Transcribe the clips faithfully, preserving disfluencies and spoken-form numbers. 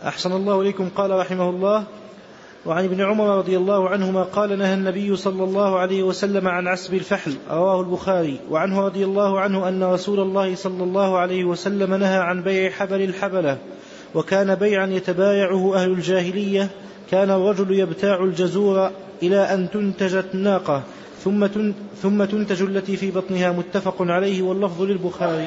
أحسن الله إليكم. قال رحمه الله: وعن ابن عمر رضي الله عنهما قال: نهى النبي صلى الله عليه وسلم عن عسب الفحل، رواه البخاري. وعنه رضي الله عنه أن رسول الله صلى الله عليه وسلم نهى عن بيع حبل الحبلة، وكان بيعا يتبايعه أهل الجاهلية. كان الرجل يبتاع الجزور إلى أن تنتج الناقة ثم ثم تنتج التي في بطنها. متفق عليه، واللفظ للبخاري.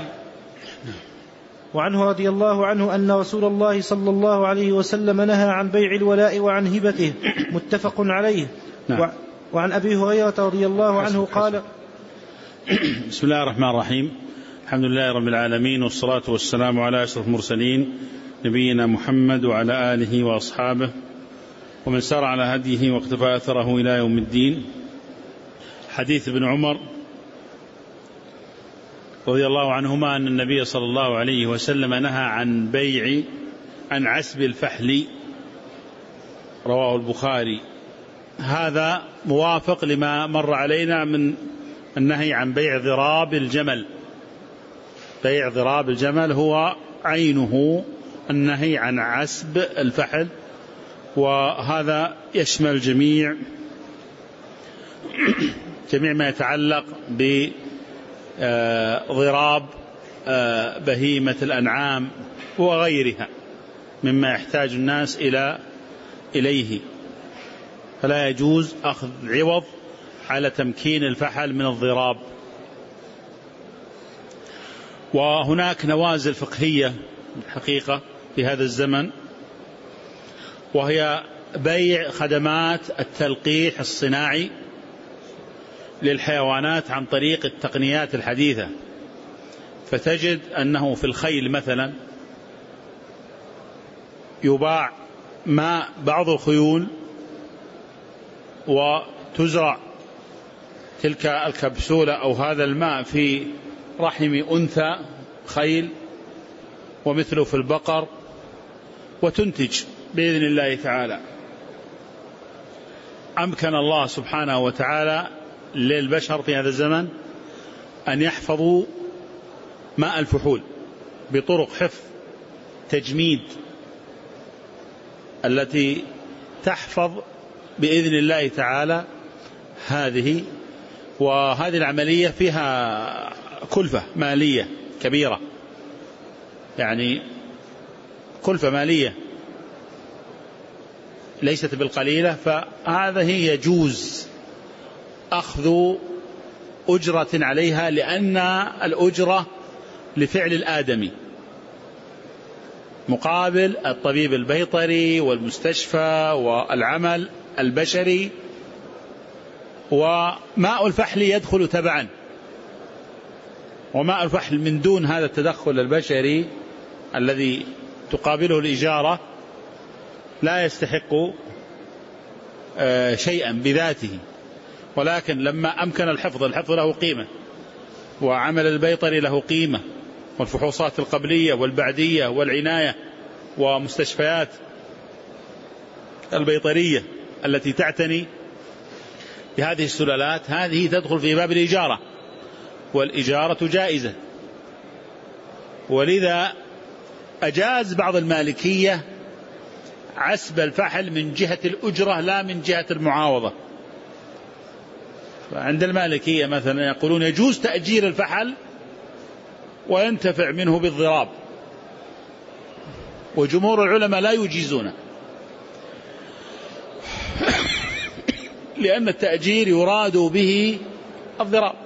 وعنه رضي الله عنه أن رسول الله صلى الله عليه وسلم نهى عن بيع الولاء وعن هبته. متفق عليه. نعم. وعن أبي هريرة رضي الله عنه قال: بسم الله الرحمن الرحيم. الحمد لله رب العالمين، والصلاة والسلام على أشرف المرسلين نبينا محمد وعلى آله وأصحابه ومن سار على هديه واقتفى أثره إلى يوم الدين. حديث ابن عمر رضي الله عنهما أن النبي صلى الله عليه وسلم نهى عن بيع عن عسب الفحل، رواه البخاري. هذا موافق لما مر علينا من النهي عن بيع ضراب الجمل. بيع ضراب الجمل هو عينه النهي عن عسب الفحل، وهذا يشمل جميع جميع ما يتعلق بضراب بهيمة الأنعام وغيرها مما يحتاج الناس إلى إليه، فلا يجوز أخذ عوض على تمكين الفحل من الضراب. وهناك نوازل فقهية الحقيقة في هذا الزمن، وهي بيع خدمات التلقيح الصناعي للحيوانات عن طريق التقنيات الحديثة. فتجد أنه في الخيل مثلا يباع ماء بعض الخيول وتزرع تلك الكبسولة أو هذا الماء في رحم أنثى خيل، ومثله في البقر، وتنتج بإذن الله تعالى. أمكن الله سبحانه وتعالى للبشر في هذا الزمن أن يحفظوا ماء الفحول بطرق حفظ تجميد التي تحفظ بإذن الله تعالى هذه. وهذه العملية فيها كلفة مالية كبيرة، يعني كلفة مالية ليست بالقليلة. فهذه يجوز أخذ أجرة عليها، لأن الأجرة لفعل الآدمي مقابل الطبيب البيطري والمستشفى والعمل البشري. وماء الفحل يدخل تبعا، وماء الفحل من دون هذا التدخل البشري الذي تقابله الإجارة لا يستحق شيئا بذاته. ولكن لما أمكن الحفظ، الحفظ له قيمة، وعمل البيطري له قيمة، والفحوصات القبلية والبعدية والعناية ومستشفيات البيطرية التي تعتني بهذه السلالات، هذه تدخل في باب الإجارة، والإجارة جائزة. ولذا أجاز بعض المالكية عسب الفحل من جهة الأجرة لا من جهة المعاوضة. فعند المالكية مثلا يقولون يجوز تأجير الفحل وينتفع منه بالضراب، وجمهور العلماء لا يجيزونه، لأن التأجير يراد به الضراب.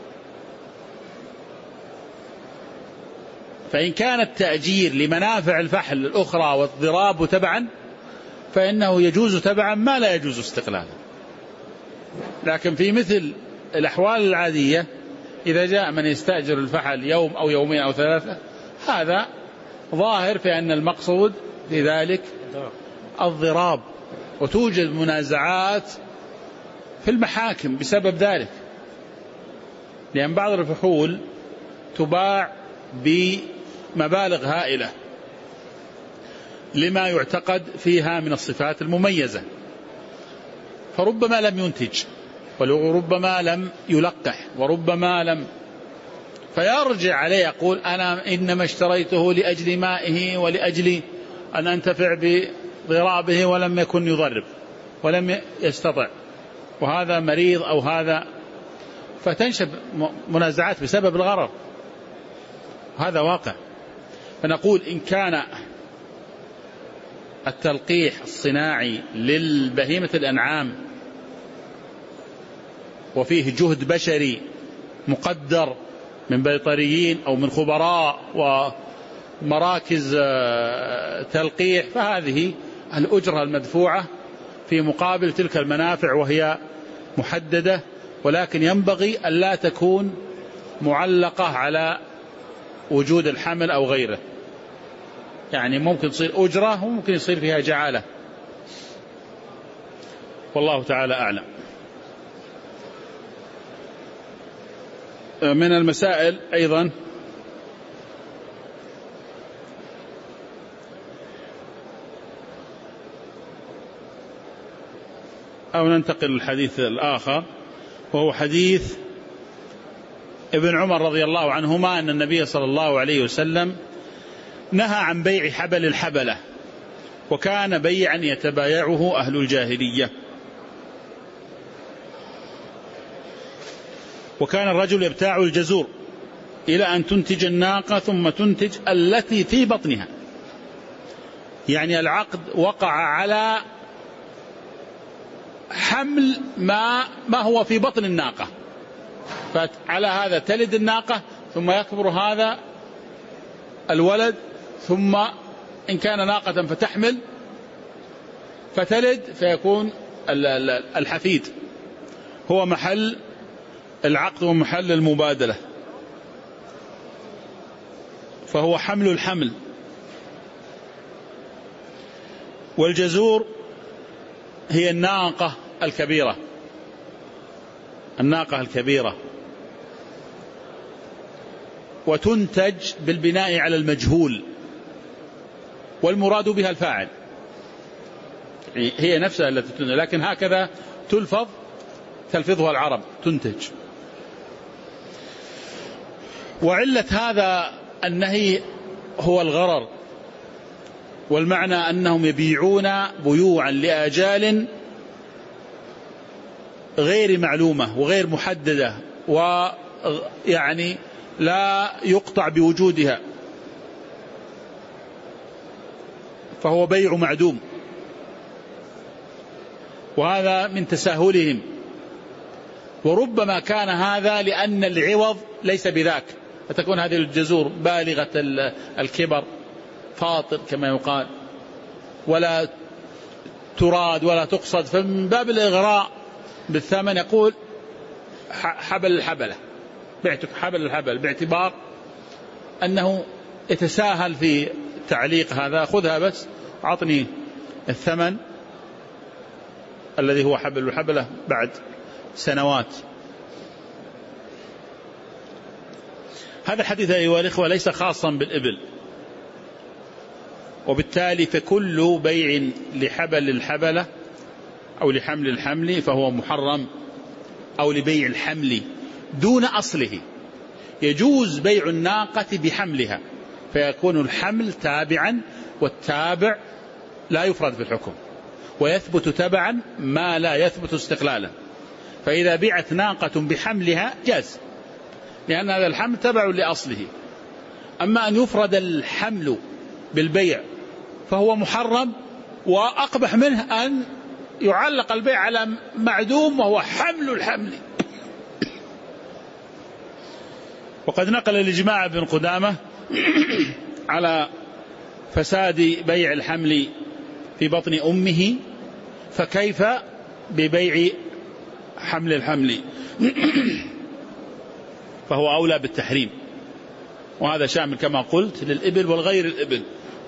فإن كان التأجير لمنافع الفحل الأخرى والضراب تبعا فإنه يجوز تبعا ما لا يجوز استقلالا. لكن في مثل الأحوال العادية إذا جاء من يستأجر الفحل يوم أو يومين أو ثلاثة، هذا ظاهر في أن المقصود في ذلك الضراب. وتوجد منازعات في المحاكم بسبب ذلك، لأن بعض الفحول تباع بمبالغ هائلة لما يعتقد فيها من الصفات المميزة، فربما لم ينتج، وربما لم يلقح، وربما لم، فيرجع عليه يقول أنا إنما اشتريته لأجل مائه ولأجل أن أنتفع بضرابه ولم يكن يضرب ولم يستطع، وهذا مريض أو هذا، فتنشب منازعات بسبب الغرر، هذا واقع. فنقول إن كان التلقيح الصناعي للبهيمة الأنعام وفيه جهد بشري مقدر من بيطريين أو من خبراء ومراكز تلقيح، فهذه الأجرة المدفوعة في مقابل تلك المنافع وهي محددة، ولكن ينبغي أن لا تكون معلقة على وجود الحمل أو غيره، يعني ممكن تصير أجرة وممكن يصير فيها جعالة، والله تعالى أعلم. من المسائل أيضا أو ننتقل للحديث الآخر، وهو حديث ابن عمر رضي الله عنهما أن النبي صلى الله عليه وسلم نهى عن بيع حبل الحبلة، وكان بيعا يتبايعه أهل الجاهلية. وكان الرجل يبتاع الجزور إلى أن تنتج الناقة ثم تنتج التي في بطنها، يعني العقد وقع على حمل ما, ما هو في بطن الناقة، فعلى هذا تلد الناقة ثم يكبر هذا الولد، ثم إن كان ناقة فتحمل فتلد فيكون الحفيد هو محل العقد ومحل المبادلة، فهو حمل الحمل. والجزور هي الناقة الكبيرة، الناقة الكبيرة، وتنتج بالبناء على المجهول، والمراد بها الفاعل، هي نفسها التي تنتج، لكن هكذا تلفظ تلفظها العرب تنتج. وعلة هذا النهي هو الغرر، والمعنى أنهم يبيعون بيوعا لآجال غير معلومة وغير محددة، ويعني لا يقطع بوجودها، فهو بيع معدوم، وهذا من تساهلهم. وربما كان هذا لأن العوض ليس بذاك، فتكون هذه الجزور بالغة الكبر فاطر كما يقال، ولا تراد ولا تقصد، فمن باب الإغراء بالثمن يقول حبل الحبلة، بعتك حبل الحبل، باعتبار أنه يتساهل في تعليق هذا، خذها بس عطني الثمن الذي هو حبل الحبلة بعد سنوات. هذا الحديث أيها الإخوة ليس خاصا بالإبل، وبالتالي فكل بيع لحبل الحبلة أو لحمل الحمل فهو محرم، أو لبيع الحمل دون أصله. يجوز بيع الناقة بحملها فيكون الحمل تابعا، والتابع لا يفرد في الحكم، ويثبت تبعا ما لا يثبت استقلالا. فإذا بيعت ناقة بحملها جاز، لأن هذا الحمل تبع لأصله. أما أن يفرد الحمل بالبيع فهو محرم، وأقبح منه أن يعلق البيع على معدوم وهو حمل الحمل. وقد نقل الإجماع ابن قدامة على فساد بيع الحمل في بطن أمه، فكيف ببيع حمل الحمل؟ فهو أولى بالتحريم، وهذا شامل كما قلت للإبل والغير الإبل.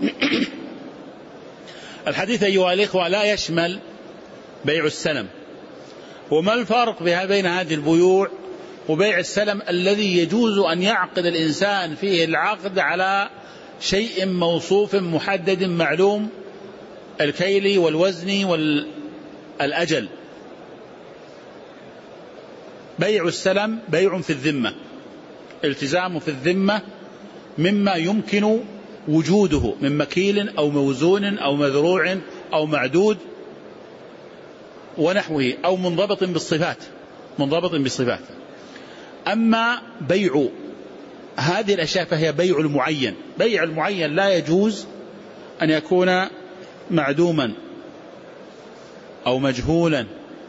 الحديث أيها الإخوة لا يشمل بيع السلم. وما الفرق بين هذه البيوع وبيع السلم الذي يجوز أن يعقد الإنسان فيه العقد على شيء موصوف محدد معلوم، الكيل والوزن والأجل؟ بيع السلم بيع في الذمة، التزام في الذمة مما يمكن وجوده من مكيل أو موزون أو مذروع أو معدود ونحوه، أو منضبط بالصفات منضبط بالصفات. أما بيع هذه الأشياء فهي بيع المعين. بيع المعين لا يجوز أن يكون معدوما أو مجهولا،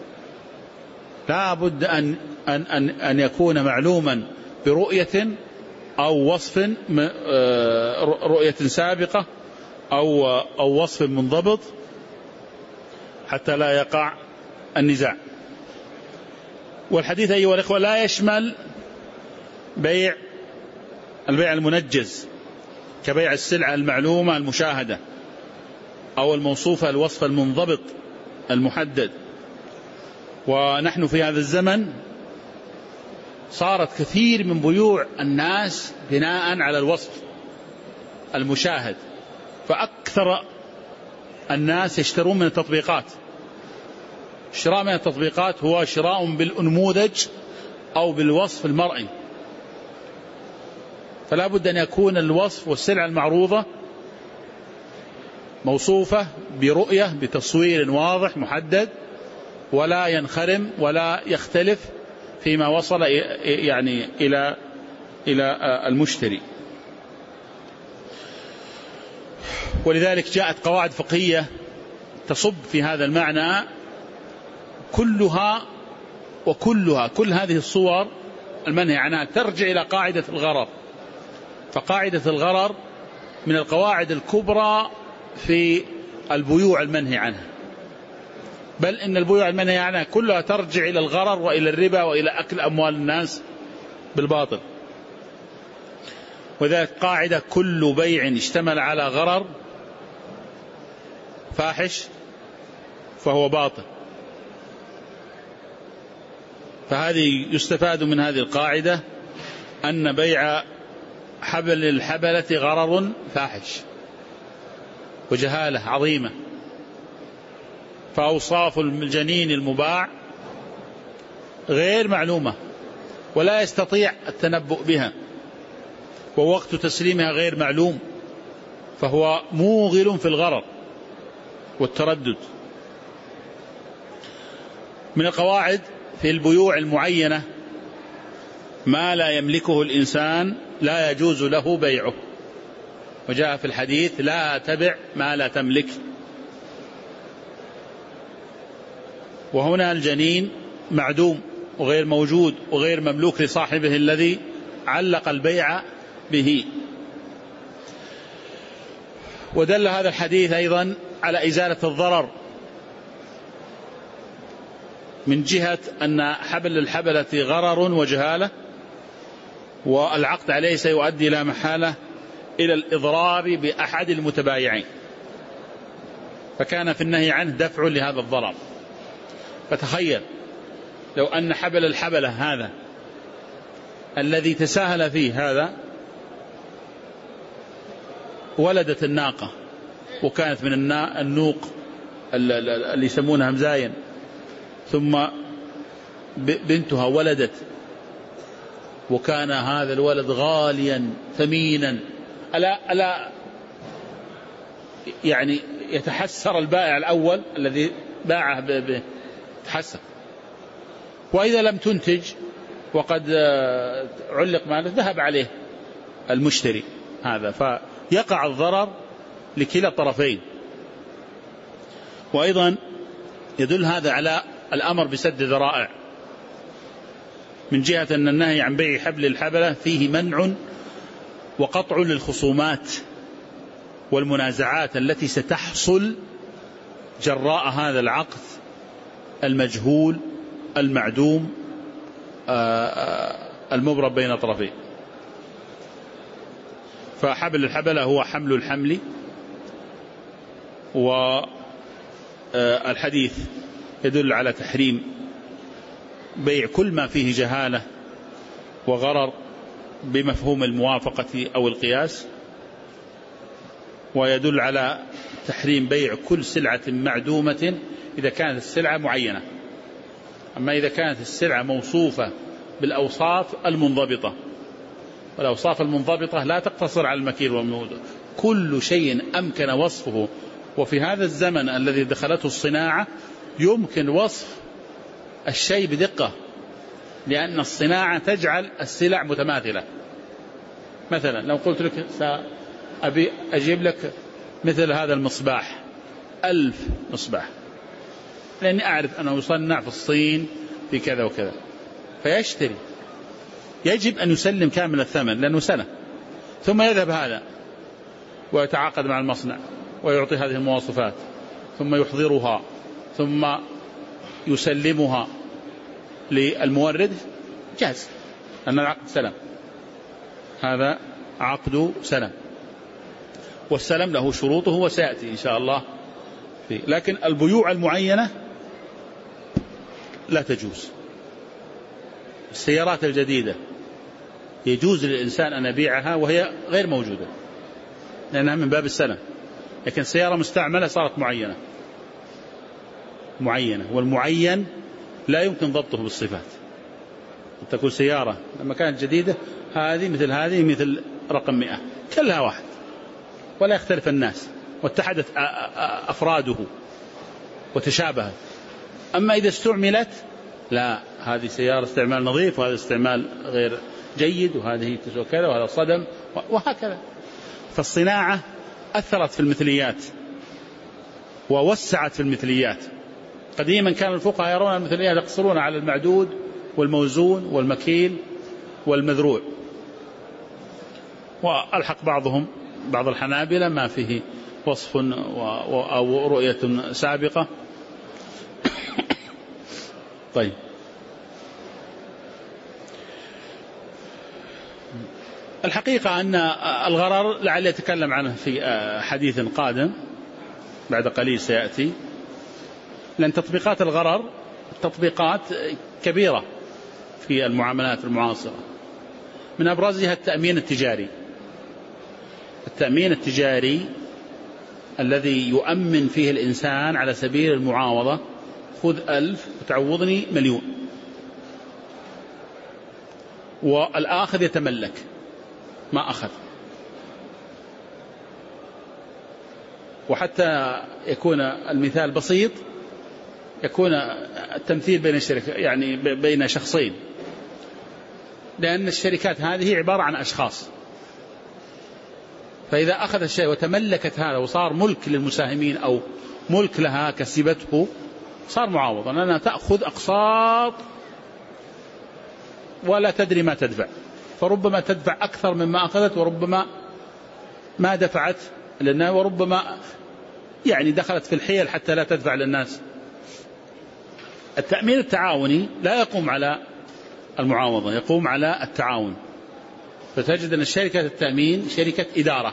لا بد أن, أن, أن, أن يكون معلوما برؤية أو وصف، رؤية سابقة أو, أو وصف منضبط حتى لا يقع النزاع. والحديث أيها الإخوة لا يشمل بيع البيع المنجز كبيع السلعة المعلومة المشاهدة أو الموصوفة الوصف المنضبط المحدد. ونحن في هذا الزمن صارت كثير من بيوع الناس بناء على الوصف المشاهد، فأكثر الناس يشترون من التطبيقات. الشراء من التطبيقات هو شراء بالأنموذج أو بالوصف المرئي، فلا بد أن يكون الوصف والسلعة المعروضة موصوفة برؤية بتصوير واضح محدد، ولا ينخرم ولا يختلف فيما وصل يعني إلى إلى المشتري. ولذلك جاءت قواعد فقهية تصب في هذا المعنى كلها، وكلها كل هذه الصور المنهي عنها ترجع إلى قاعدة الغرر. فقاعدة الغرر من القواعد الكبرى في البيوع المنهي عنها، بل إن البيوع المنهي عنها كلها ترجع إلى الغرر وإلى الربا وإلى أكل أموال الناس بالباطل. وذلك قاعدة كل بيع اشتمل على غرر فاحش فهو باطل. فهذه يستفاد من هذه القاعدة أن بيع حبل الحبلة غرر فاحش وجهالة عظيمة، فأوصاف الجنين المباع غير معلومة ولا يستطيع التنبؤ بها، ووقت تسليمها غير معلوم، فهو موغل في الغرر والتردد. من القواعد في البيوع المعينة ما لا يملكه الإنسان لا يجوز له بيعه، وجاء في الحديث لا تبع ما لا تملك. وهنا الجنين معدوم وغير موجود وغير مملوك لصاحبه الذي علق البيع به. ودل هذا الحديث أيضا على إزالة الضرر من جهة أن حبل الحبلة غرر وجهالة، والعقد عليه سيؤدي لا محالة إلى الإضرار بأحد المتبايعين، فكان في النهي عنه دفع لهذا الضرر. فتخيل لو أن حبل الحبلة هذا الذي تساهل فيه هذا ولدت الناقة، وكانت من النوق اللي يسمونها مزاين، ثم بنتها ولدت، وكان هذا الولد غاليا ثمينا، ألا, ألا يعني يتحسر البائع الأول الذي باعه بتحسر. وإذا لم تنتج وقد علق ماله ذهب عليه المشتري هذا، فيقع الضرر لكلا الطرفين. وأيضا يدل هذا على الأمر بسد ذرائع، من جهة أن النهي عن بيع حبل الحبلة فيه منع وقطع للخصومات والمنازعات التي ستحصل جراء هذا العقد المجهول المعدوم المبرم بين طرفين. فحبل الحبلة هو حمل الحمل، والحديث يدل على تحريم بيع كل ما فيه جهالة وغرر بمفهوم الموافقة أو القياس، ويدل على تحريم بيع كل سلعة معدومة إذا كانت السلعة معينة. أما إذا كانت السلعة موصوفة بالأوصاف المنضبطة، والأوصاف المنضبطة لا تقتصر على المكيل والموجود، كل شيء أمكن وصفه، وفي هذا الزمن الذي دخلته الصناعة يمكن وصف الشيء بدقة، لأن الصناعة تجعل السلع متماثلة. مثلا لو قلت لك سأبي أجيب لك مثل هذا المصباح ألف مصباح، لأني أعرف أنه يصنع في الصين في كذا وكذا، فيشتري، يجب أن يسلم كامل الثمن لأنه سنة، ثم يذهب هذا ويتعاقد مع المصنع ويعطي هذه المواصفات، ثم يحضرها، ثم يسلمها للمورد، جاز، أن العقد سلم، هذا عقد سلم، والسلم له شروطه وسيأتي إن شاء الله فيه. لكن البيوع المعينة لا تجوز. السيارات الجديدة يجوز للإنسان أن يبيعها وهي غير موجودة لأنها من باب السلم، لكن سيارة مستعملة صارت معينة معينة والمعين لا يمكن ضبطه بالصفات. تكون سيارة لما كانت جديدة هذه مثل هذه مثل رقم مئة كلها واحد ولا يختلف الناس، واتحدت أفراده وتشابهت. أما إذا استعملت لا، هذه سيارة استعمال نظيف وهذا استعمال غير جيد، وهذه تسوى كذا وهذا صدم وهكذا. فالصناعة أثرت في المثليات ووسعت في المثليات. قديما كان الفقهاء يرون المثليات يقصرون على المعدود والموزون والمكيل والمذروع، والحق بعضهم بعض الحنابلة ما فيه وصف أو رؤية سابقة. طيب، الحقيقة أن الغرر لعل يتكلم عنه في حديث قادم بعد قليل سيأتي، لأن تطبيقات الغرر تطبيقات كبيرة في المعاملات المعاصرة. من أبرزها التأمين التجاري. التأمين التجاري الذي يؤمن فيه الإنسان على سبيل المعاوضة، خذ ألف وتعوضني مليون، والآخذ يتملك ما أخذ. وحتى يكون المثال بسيط، يكون التمثيل بين الشركة يعني بين شخصين، لأن الشركات هذه عبارة عن أشخاص، فإذا أخذ الشيء وتملكت هذا وصار ملك للمساهمين أو ملك لها كسبته صار معاوضة، لأنها تأخذ أقساط ولا تدري ما تدفع، فربما تدفع أكثر مما أخذت وربما ما دفعت للناس، وربما يعني دخلت في الحيل حتى لا تدفع للناس. التأمين التعاوني لا يقوم على المعاوضة، يقوم على التعاون. فتجد أن شركة التأمين شركة إدارة،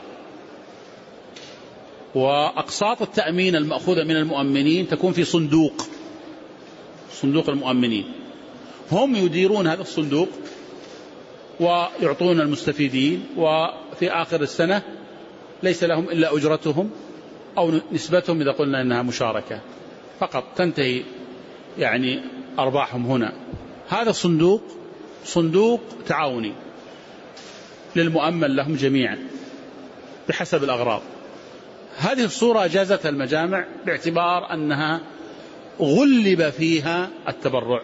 وأقساط التأمين المأخوذة من المؤمنين تكون في صندوق، صندوق المؤمنين، هم يديرون هذا الصندوق ويعطون المستفيدين، وفي آخر السنة ليس لهم إلا أجرتهم أو نسبتهم إذا قلنا أنها مشاركة فقط، تنتهي يعني أرباحهم هنا. هذا الصندوق صندوق تعاوني للمؤمن لهم جميعا بحسب الأغراض. هذه الصورة أجازتها المجامع باعتبار أنها غلب فيها التبرع،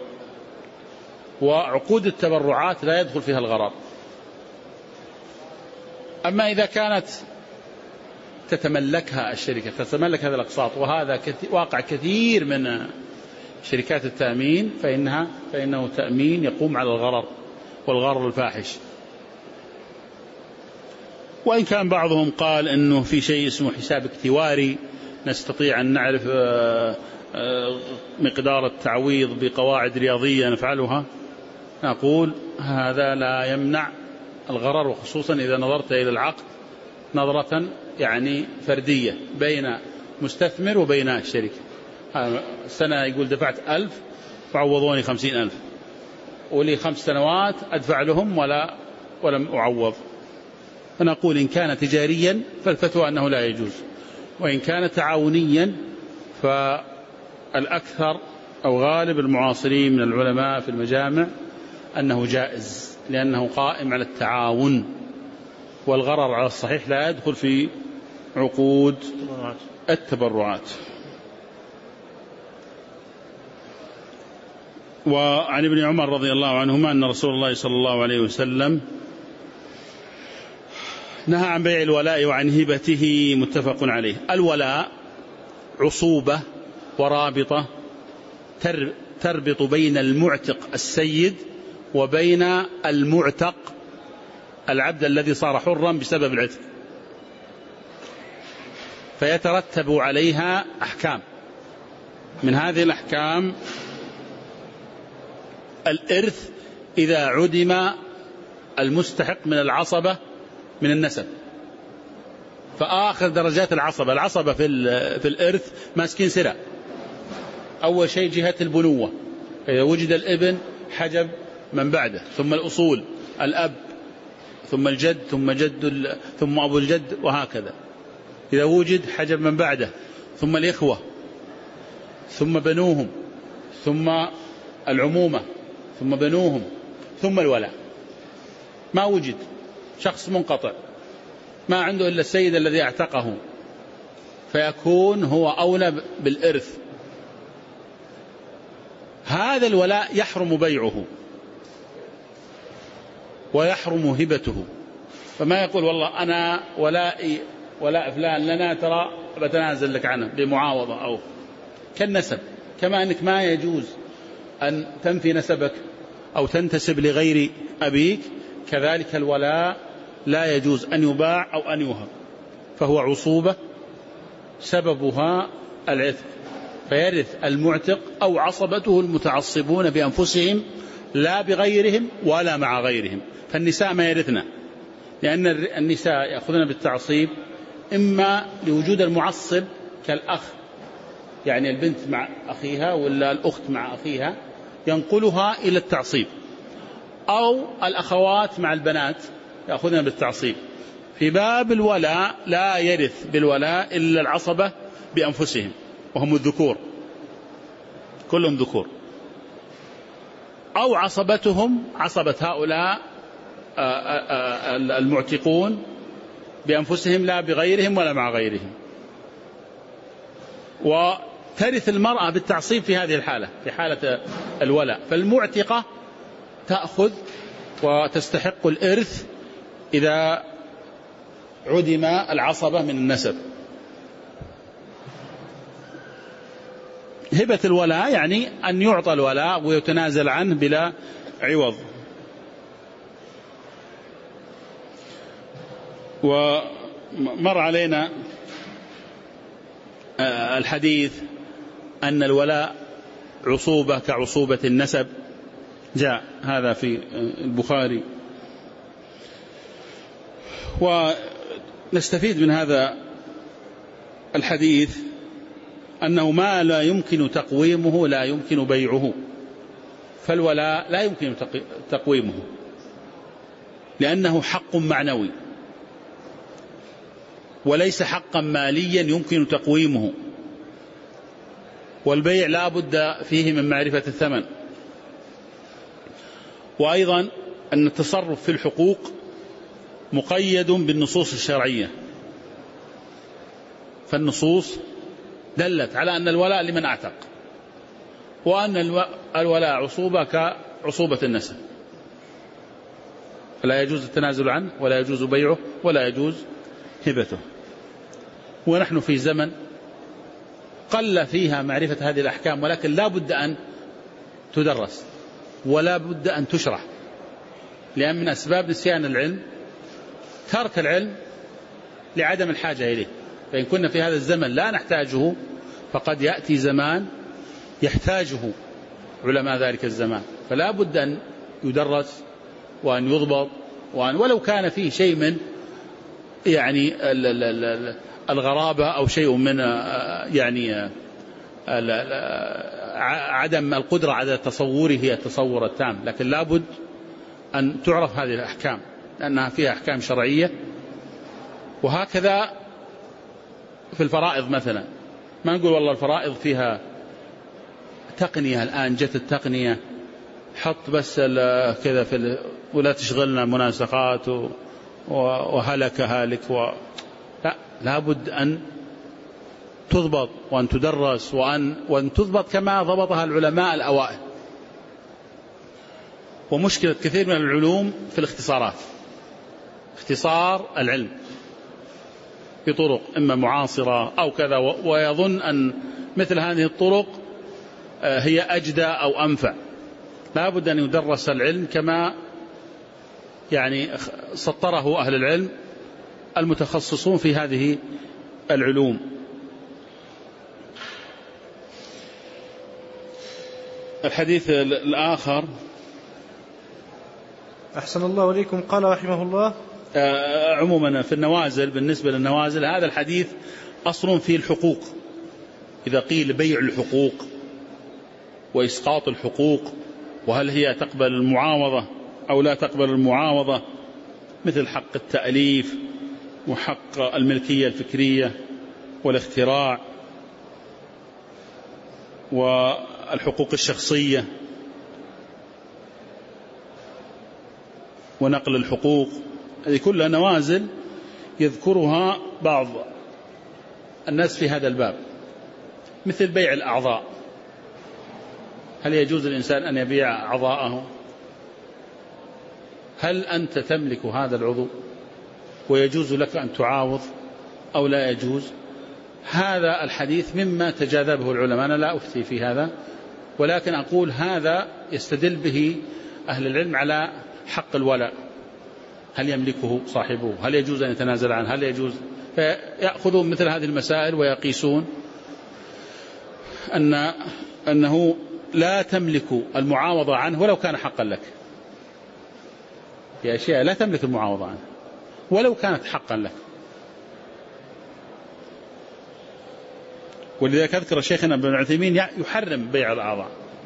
وعقود التبرعات لا يدخل فيها الغرر. أما إذا كانت تتملكها الشركة، تتملك هذا الأقساط، وهذا واقع كثير من شركات التأمين، فإنها فإنه تأمين يقوم على الغرر والغرر الفاحش. وإن كان بعضهم قال أنه في شيء اسمه حساب اكتواري، نستطيع أن نعرف مقدار التعويض بقواعد رياضية نفعلها، نقول هذا لا يمنع الغرر، وخصوصا إذا نظرت إلى العقد نظرة يعني فردية بين مستثمر وبين الشركة. السنة يقول دفعت ألف وعوضوني خمسين ألف، ولي خمس سنوات أدفع لهم ولا ولم أعوض. فنقول إن كان تجاريا فالفتوى أنه لا يجوز، وإن كان تعاونيا فالأكثر أو غالب المعاصرين من العلماء في المجامع أنه جائز، لأنه قائم على التعاون، والغرر على الصحيح لا يدخل في عقود التبرعات. وعن ابن عمر رضي الله عنهما أن رسول الله صلى الله عليه وسلم نهى عن بيع الولاء وعن هبته، متفق عليه. الولاء عصوبة ورابطة تربط بين المعتق السيد وبين المعتق العبد الذي صار حرا بسبب العتق، فيترتب عليها أحكام. من هذه الأحكام الإرث إذا عدم المستحق من العصبة من النسب. فآخر درجات العصبة العصبة في, في الإرث ماسكين سرع. أول شيء جهة البنوة، إذا وجد الابن حجب من بعده، ثم الأصول الأب، ثم الجد، ثم جد، ثم أبو الجد، وهكذا. إذا وجد حجب من بعده، ثم الإخوة، ثم بنوهم، ثم العمومة، ثم بنوهم، ثم الولاء. ما وجد شخص منقطع ما عنده إلا السيد الذي اعتقه، فيكون هو أولى بالإرث. هذا الولاء يحرم بيعه ويحرم هبته. فما يقول والله أنا ولائي ولاء فلان لنا ترى بتنازل لك عنه بمعاوضة، أو كالنسب، كما أنك ما يجوز أن تنفي نسبك أو تنتسب لغير أبيك، كذلك الولاء لا يجوز أن يباع أو أن يوهب، فهو عصوبة سببها العتق، فيرث المعتق أو عصبته المتعصبون بأنفسهم لا بغيرهم ولا مع غيرهم. فالنساء ما يرثنا، لأن النساء يأخذن بالتعصيب إما لوجود المعصب كالأخ، يعني البنت مع أخيها ولا الأخت مع أخيها ينقلها إلى التعصيب، أو الأخوات مع البنات يأخذن بالتعصيب. في باب الولاء لا يرث بالولاء إلا العصبة بأنفسهم، وهم الذكور كلهم ذكور، أو عصبتهم عصبة هؤلاء المعتقون بأنفسهم لا بغيرهم ولا مع غيرهم. وترث المرأة بالتعصيب في هذه الحالة، في حالة الولاء. فالمعتقة تأخذ وتستحق الإرث إذا عدم العصبة من النسب. هبة الولاء يعني أن يعطى الولاء ويتنازل عنه بلا عوض. ومر علينا الحديث أن الولاء عصوبة كعصوبة النسب، جاء هذا في البخاري. ونستفيد من هذا الحديث أنه ما لا يمكن تقويمه لا يمكن بيعه، فالولاء لا يمكن تقويمه لأنه حق معنوي وليس حقا ماليا يمكن تقويمه. والبيع لا بد فيه من معرفة الثمن. وأيضا أن التصرف في الحقوق مقيد بالنصوص الشرعية، فالنصوص دلت على أن الولاء لمن أعتق، وأن الولاء عصوبة كعصوبة النسب، فلا يجوز التنازل عنه ولا يجوز بيعه ولا يجوز هبته. ونحن في زمن قل فيها معرفة هذه الأحكام، ولكن لا بد أن تدرس ولا بد أن تشرح، لأن من أسباب نسيان العلم ترك العلم لعدم الحاجة إليه. فإن كنا في هذا الزمن لا نحتاجه، فقد يأتي زمان يحتاجه علماء ذلك الزمان، فلا بد أن يدرس وأن يضبط، وأن ولو كان فيه شيء من يعني الغرابة أو شيء من يعني عدم القدرة على تصوره هي التصور التام، لكن لا بد أن تعرف هذه الأحكام لأنها فيها أحكام شرعية. وهكذا في الفرائض مثلا، ما نقول والله الفرائض فيها تقنية، الآن جت التقنية حط بس كذا في ولا تشغلنا مناسخات وهلك هالك و... لا، لابد أن تضبط وأن تدرس وأن, وأن تضبط كما ضبطها العلماء الأوائل. ومشكلة كثير من العلوم في الاختصارات، اختصار العلم بطرق إما معاصرة أو كذا، ويظن أن مثل هذه الطرق هي أجدى أو أنفع. لا بد أن يدرس العلم كما يعني سطره أهل العلم المتخصصون في هذه العلوم. الحديث الآخر. أحسن الله إليكم. قال رحمه الله عموما في النوازل، بالنسبة للنوازل هذا الحديث أصل في الحقوق. إذا قيل بيع الحقوق وإسقاط الحقوق وهل هي تقبل المعاوضة أو لا تقبل المعاوضة، مثل حق التأليف وحق الملكية الفكرية والاختراع والحقوق الشخصية ونقل الحقوق، هذه كلها نوازل يذكرها بعض الناس في هذا الباب. مثل بيع الأعضاء، هل يجوز للإنسان أن يبيع أعضاءه؟ هل أنت تملك هذا العضو ويجوز لك أن تعاوض أو لا يجوز؟ هذا الحديث مما تجاذبه العلماء. أنا لا أفتي في هذا، ولكن أقول هذا يستدل به أهل العلم على حق الولاء، هل يملكه صاحبه، هل يجوز أن يتنازل عنه، هل يجوز، فيأخذون مثل هذه المسائل ويقيسون أن أنه لا تملك المعاوضة عنه ولو كان حقا لك. في أشياء لا تملك المعاوضة عنه ولو كانت حقا لك. ولذلك أذكر شيخنا ابن عثيمين يحرم بيع الأعضاء،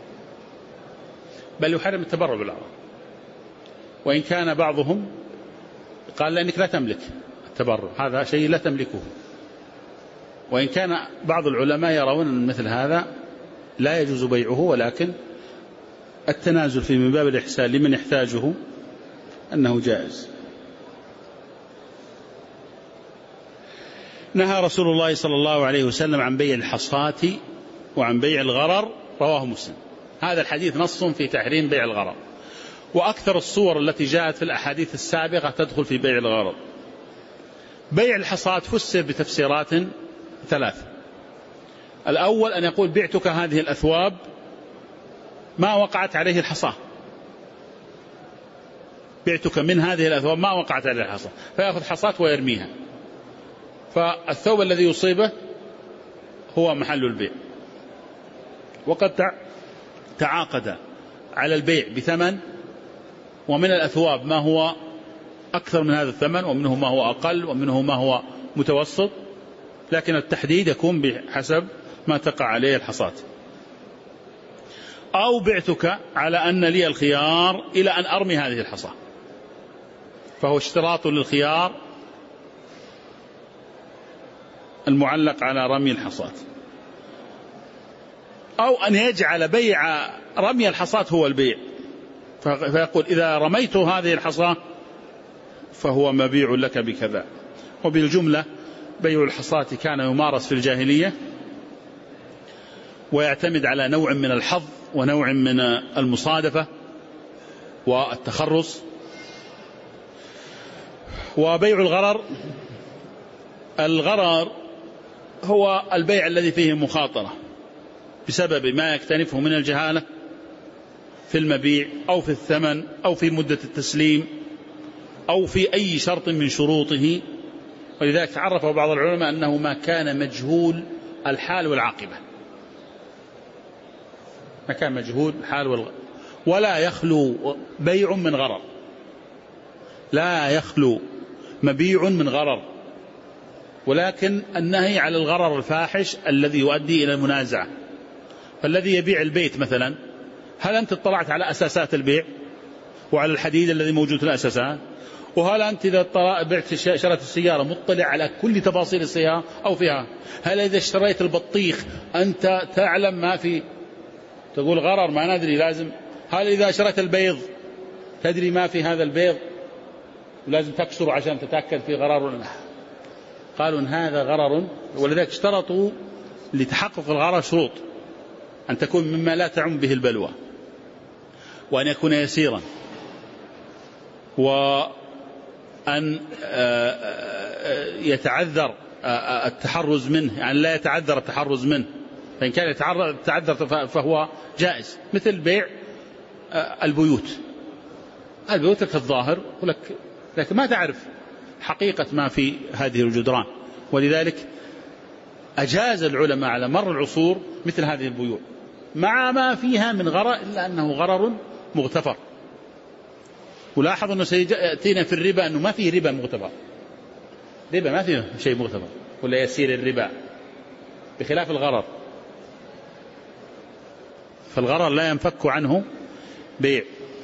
بل يحرم التبرع بالأعضاء، وإن كان بعضهم قال لأنك لا تملك التبرع، هذا شيء لا تملكه. وإن كان بعض العلماء يرون أن مثل هذا لا يجوز بيعه، ولكن التنازل في من باب الإحسان لمن يحتاجه أنه جائز. نهى رسول الله صلى الله عليه وسلم عن بيع الحصاة وعن بيع الغرر، رواه مسلم. هذا الحديث نص في تحريم بيع الغرر، وأكثر الصور التي جاءت في الأحاديث السابقة تدخل في بيع الغرر. بيع الحصاة فسر بتفسيرات ثلاث. الأول أن يقول بعتك هذه الأثواب ما وقعت عليه الحصاة، بعتك من هذه الأثواب ما وقعت عليه الحصاة، فيأخذ حصاة ويرميها، فالثوب الذي يصيبه هو محل البيع. وقد تعاقد على البيع بثمن، ومن الأثواب ما هو أكثر من هذا الثمن، ومنه ما هو أقل، ومنه ما هو متوسط، لكن التحديد يكون بحسب ما تقع عليه الحصاة. أو بعتك على أن لي الخيار إلى أن أرمي هذه الحصاة، فهو اشتراط للخيار المعلق على رمي الحصاة. أو أن يجعل بيع رمي الحصاة هو البيع، فيقول إذا رميت هذه الحصاة فهو مبيع لك بكذا. وبالجملة بيع الحصاة كان يمارس في الجاهلية، ويعتمد على نوع من الحظ ونوع من المصادفة والتخرص. وبيع الغرر، الغرر هو البيع الذي فيه مخاطرة بسبب ما يكتنفه من الجهالة في المبيع أو في الثمن أو في مدة التسليم أو في أي شرط من شروطه. ولذلك عرف بعض العلماء أنه ما كان مجهول الحال والعاقبة، ما كان مجهول الحال والغ... ولا يخلو بيع من غرر، لا يخلو مبيع من غرر، ولكن النهي على الغرر الفاحش الذي يؤدي إلى المنازعة. فالذي يبيع البيت مثلا، هل أنت اطلعت على أساسات البيع وعلى الحديد الذي موجود في الأساسات؟ وهل أنت إذا بعت شريت السيارة مطلع على كل تفاصيل السيارة أو فيها؟ هل إذا اشتريت البطيخ أنت تعلم ما في؟ تقول غرر ما ندري لازم. هل إذا اشتريت البيض تدري ما في هذا البيض ولازم تكسره عشان تتأكد في غرر ولا لا؟ قالوا إن هذا غرر، ولذلك اشترطوا لتحقق الغرر شروط: أن تكون مما لا تعم به البلوى، وأن يكون يسيرا، وأن يتعذر التحرز منه، يعني لا يتعذر التحرز منه، فإن كان يتعذر فهو جائز، مثل بيع البيوت. البيوت لك الظاهر ولك، لكن ما تعرف حقيقة ما في هذه الجدران، ولذلك أجاز العلماء على مر العصور مثل هذه البيوع مع ما فيها من غرر، إلا أنه غرر مغتفر. ولاحظ أنه سيأتينا في الربا أنه ما فيه ربا مغتفر، ربا ما فيه شيء مغتفر ولا يسير الربا، بخلاف الغرر، فالغرر لا ينفك عنه بيع.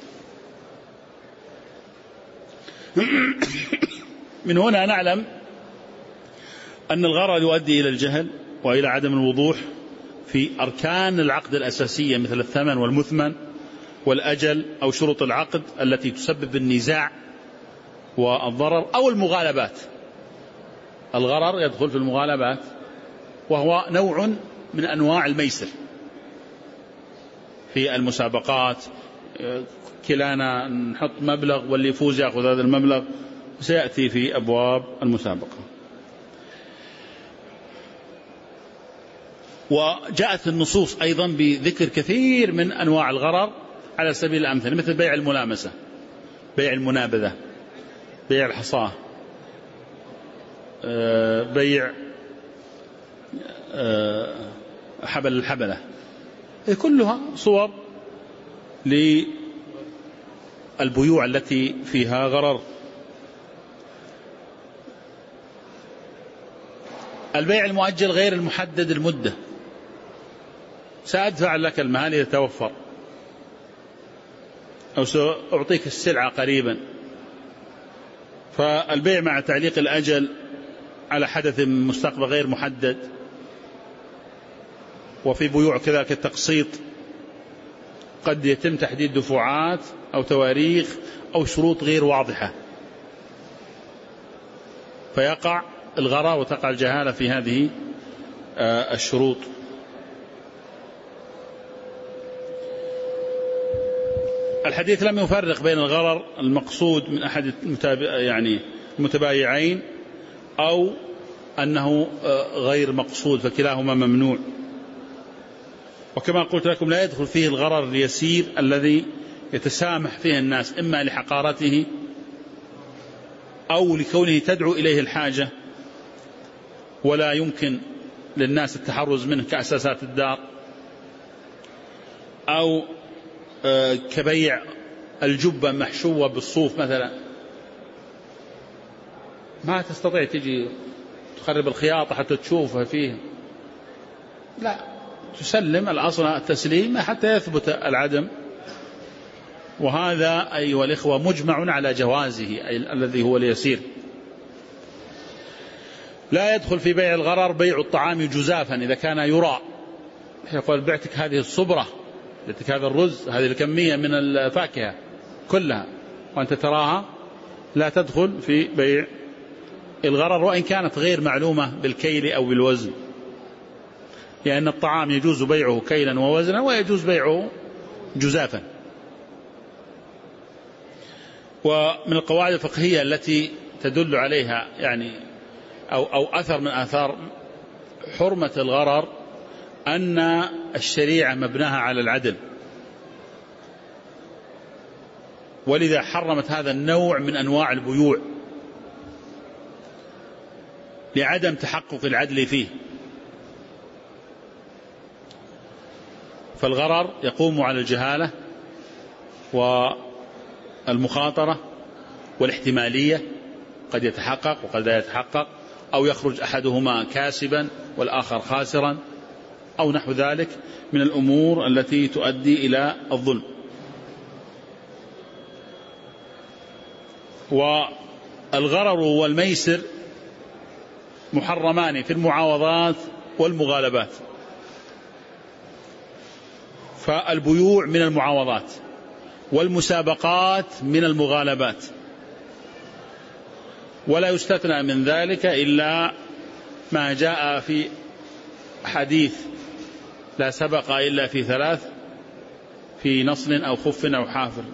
من هنا نعلم أن الغرر يؤدي إلى الجهل وإلى عدم الوضوح في أركان العقد الأساسية، مثل الثمن والمثمن والأجل، أو شروط العقد التي تسبب النزاع والضرر، أو المغالبات. الغرر يدخل في المغالبات، وهو نوع من أنواع الميسر في المسابقات، كلانا نحط مبلغ واللي يفوز يأخذ هذا المبلغ، سيأتي في أبواب المسابقة. وجاءت النصوص أيضا بذكر كثير من أنواع الغرر على سبيل الأمثلة، مثل بيع الملامسة، بيع المنابذة، بيع الحصاة، بيع حبل الحبلة، كلها صور للبيوع التي فيها غرر. البيع المؤجل غير المحدد المدة، سأدفع لك المال إذا توفر، أو سأعطيك السلعة قريبا. فالبيع مع تعليق الأجل على حدث مستقبل غير محدد. وفي بيوع كذلك التقسيط، قد يتم تحديد دفعات أو تواريخ أو شروط غير واضحة، فيقع الغرر وتقع الجهالة في هذه الشروط. الحديث لم يفرق بين الغرر المقصود من أحد المتابع يعني المتبايعين أو أنه غير مقصود، فكلاهما ممنوع. وكما قلت لكم لا يدخل فيه الغرر اليسير الذي يتسامح فيه الناس، إما لحقارته أو لكونه تدعو إليه الحاجة ولا يمكن للناس التحرز منه، كأساسات الدار، أو كبيع الجبة محشوة بالصوف مثلا، ما تستطيع تجي تخرب الخياطة حتى تشوفها فيه، لا، تسلم، الأصل التسليم حتى يثبت العدم. وهذا أيها الإخوة مجمع على جوازه، أي الذي هو اليسير. لا يدخل في بيع الغرر بيع الطعام جزافا إذا كان يرى، يقول بعتك هذه الصبرة، بعتك هذا الرز، هذه الكمية من الفاكهة كلها وأنت تراها، لا تدخل في بيع الغرر، وإن كانت غير معلومة بالكيل أو بالوزن، لأن الطعام يجوز بيعه كيلا ووزنا، ويجوز بيعه جزافا. ومن القواعد الفقهية التي تدل عليها يعني أو, أو أثر من آثار حرمة الغرر أن الشريعة مبناها على العدل، ولذا حرمت هذا النوع من أنواع البيوع لعدم تحقق العدل فيه. فالغرر يقوم على الجهالة والمخاطرة والاحتمالية، قد يتحقق وقد لا يتحقق، أو يخرج أحدهما كاسبا والآخر خاسرا، أو نحو ذلك من الأمور التي تؤدي إلى الظلم. والغرر والميسر محرمان في المعاوضات والمغالبات. فالبيوع من المعاوضات، والمسابقات من المغالبات، ولا يستثنى من ذلك إلا ما جاء في حديث لا سبق إلا في ثلاث، في نصل أو خف أو حافر.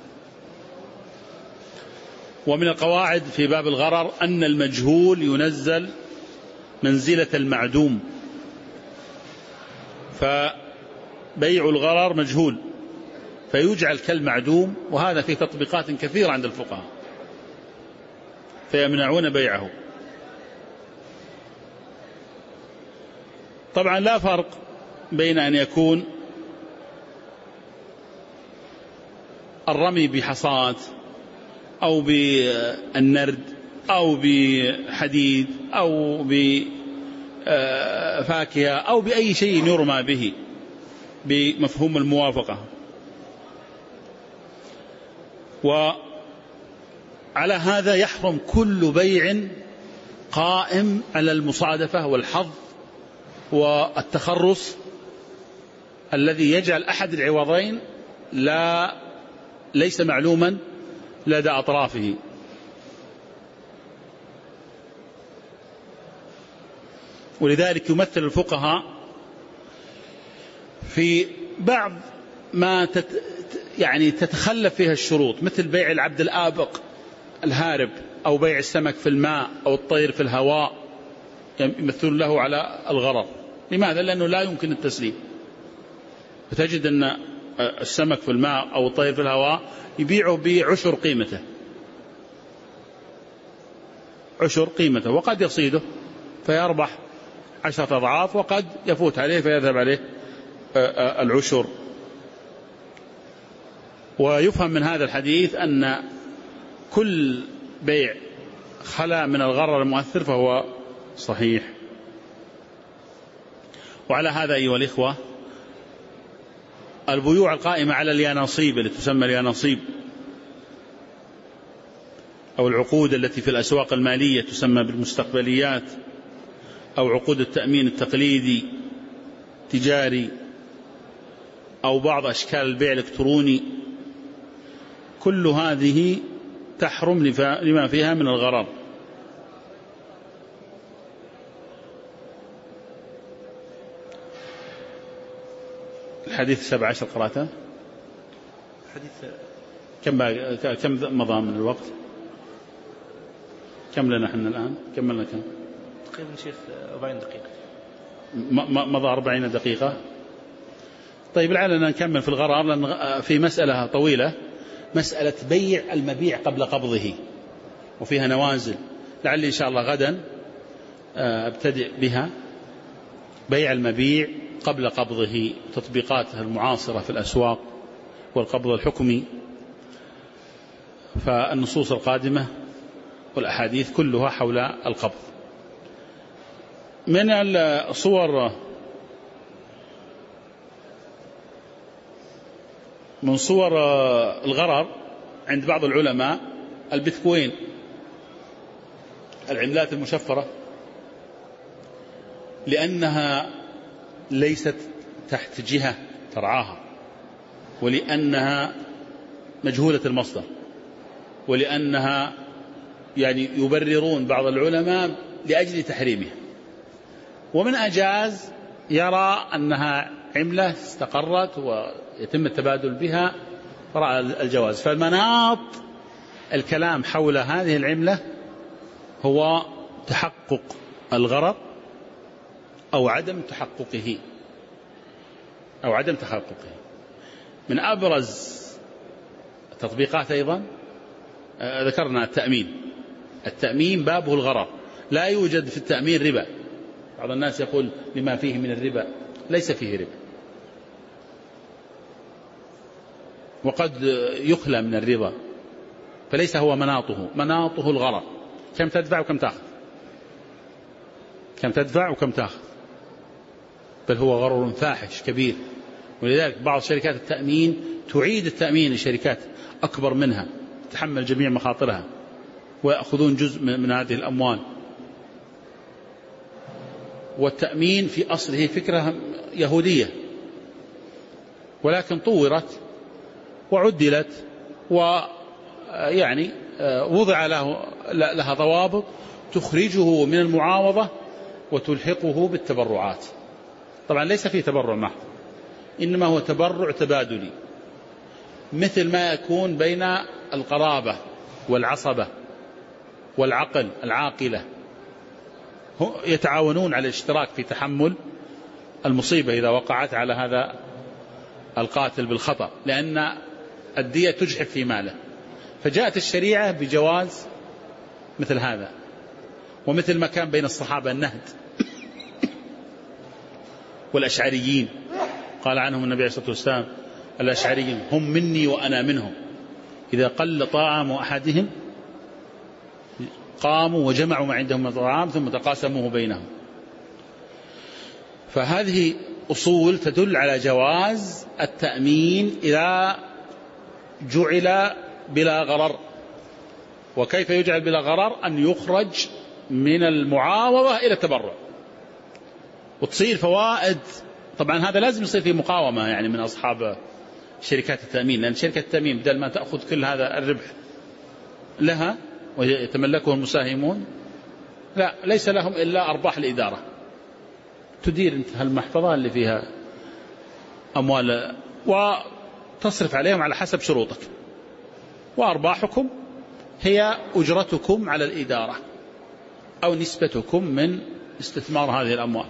ومن القواعد في باب الغرر أن المجهول ينزل منزلة المعدوم، فبيع الغرر مجهول فيجعل كالمعدوم، وهذا في تطبيقات كثيرة عند الفقهاء فيمنعون بيعه. طبعا لا فرق بين أن يكون الرمي بحصاة أو بالنرد أو بحديد أو بفاكهة أو بأي شيء يرمى به بمفهوم الموافقة. وعلى هذا يحرم كل بيع قائم على المصادفة والحظ والتخرص الذي يجعل أحد العوضين لا ليس معلوما لدى أطرافه. ولذلك يمثل الفقهاء في بعض ما تت يعني تتخلف فيها الشروط، مثل بيع العبد الآبق الهارب أو بيع السمك في الماء أو الطير في الهواء، يمثل له على الغرر. لماذا؟ لأنه لا يمكن التسليم، فتجد أن السمك في الماء أو الطير في الهواء يبيعه بعشر قيمته، عشر قيمته، وقد يصيده فيربح عشرة أضعاف، وقد يفوت عليه فيذهب عليه العشر. ويفهم من هذا الحديث أن كل بيع خلا من الغرر المؤثر فهو صحيح. وعلى هذا أيها الإخوة البيوع القائمة على اليانصيب التي تسمى اليانصيب، أو العقود التي في الأسواق المالية تسمى بالمستقبليات، أو عقود التأمين التقليدي تجاري، أو بعض أشكال البيع الإلكتروني، كل هذه تحرم لما فيها من الغرر. الحديث السابع عشر قراءته حديث كم كم مضى من الوقت؟ كم لنا احنا الآن؟ كملنا كم؟ تقريبا شيخ أربعين دقيقة. مضى أربعين دقيقة. طيب لعلنا نكمل في الغرر، لأن في مسألة طويلة، مسألة بيع المبيع قبل قبضه، وفيها نوازل، لعلي إن شاء الله غدا أبتدئ بها، بيع المبيع قبل قبضه، تطبيقاتها المعاصرة في الأسواق والقبض الحكمي. فالنصوص القادمة والأحاديث كلها حول القبض. من الصور من صور الغرر عند بعض العلماء البيتكوين، العملات المشفرة، لأنها ليست تحت جهة ترعاها، ولأنها مجهولة المصدر، ولأنها يعني يبررون بعض العلماء لأجل تحريمها. ومن أجاز يرى أنها عملة استقرت ويتم التبادل بها، رأى الجواز. فالمناط الكلام حول هذه العملة هو تحقق الغرض أو عدم تحققه أو عدم تحققه. من أبرز التطبيقات أيضا ذكرنا التأمين. التأمين بابه الغرض، لا يوجد في التأمين ربا. بعض الناس يقول لما فيه من الربا، ليس فيه ربا، وقد يخلى من الربا، فليس هو مناطه، مناطه الغرض. كم تدفع وكم تأخذ، كم تدفع وكم تأخذ، بل هو غرر فاحش كبير. ولذلك بعض شركات التأمين تعيد التأمين لشركات أكبر منها تتحمل جميع مخاطرها، ويأخذون جزء من هذه الأموال. والتأمين في أصله فكرة يهودية، ولكن طورت وعدلت، ويعني وضع له لها ضوابط تخرجه من المعاوضة وتلحقه بالتبرعات. طبعا ليس فيه تبرع محض، إنما هو تبرع تبادلي، مثل ما يكون بين القرابة والعصبة والعقل العاقلة، يتعاونون على الاشتراك في تحمل المصيبة إذا وقعت على هذا القاتل بالخطأ، لأن الدية تجحف في ماله. فجاءت الشريعة بجواز مثل هذا، ومثل ما كان بين الصحابة النهد والأشعريين، قال عنهم النبي عليه الصلاة والسلام الأشعريين هم مني وأنا منهم، إذا قل طعام أحدهم قاموا وجمعوا ما عندهم من الطعام ثم تقاسموه بينهم. فهذه أصول تدل على جواز التأمين إذا جعل بلا غرر. وكيف يجعل بلا غرر؟ أن يخرج من المعاوضة إلى التبرع وتصير فوائد. طبعا هذا لازم يصير في مقاومة يعني من أصحاب شركات التأمين، لأن شركة التأمين بدل ما تأخذ كل هذا الربح لها ويتملكه المساهمون، لا، ليس لهم إلا أرباح الإدارة. تدير انت هالمحفظة اللي فيها أموال وتصرف عليهم على حسب شروطك، وأرباحكم هي أجرتكم على الإدارة أو نسبتكم من استثمار هذه الأموال،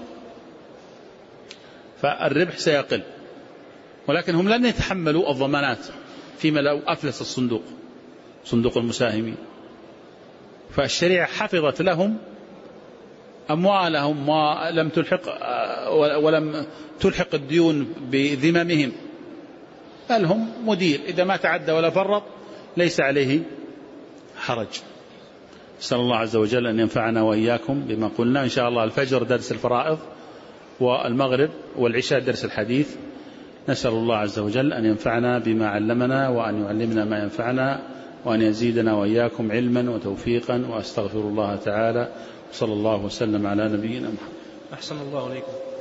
فالربح سيقل. ولكن هم لن يتحملوا الضمانات فيما لو أفلس الصندوق، صندوق المساهمين. فالشريعة حفظت لهم أموالهم ولم تلحق ولم تلحق الديون بذممهم، بل هم مدير، إذا ما تعدى ولا فرط ليس عليه حرج. نسأل الله عز وجل أن ينفعنا وإياكم بما قلنا. إن شاء الله الفجر درس الفرائض، والمغرب والعشاء درس الحديث. نسأل الله عز وجل أن ينفعنا بما علمنا، وأن يعلمنا ما ينفعنا، وأن يزيدنا وإياكم علما وتوفيقا. وأستغفر الله تعالى، وصلى الله وسلم على نبينا محمد. أحسن الله عليكم.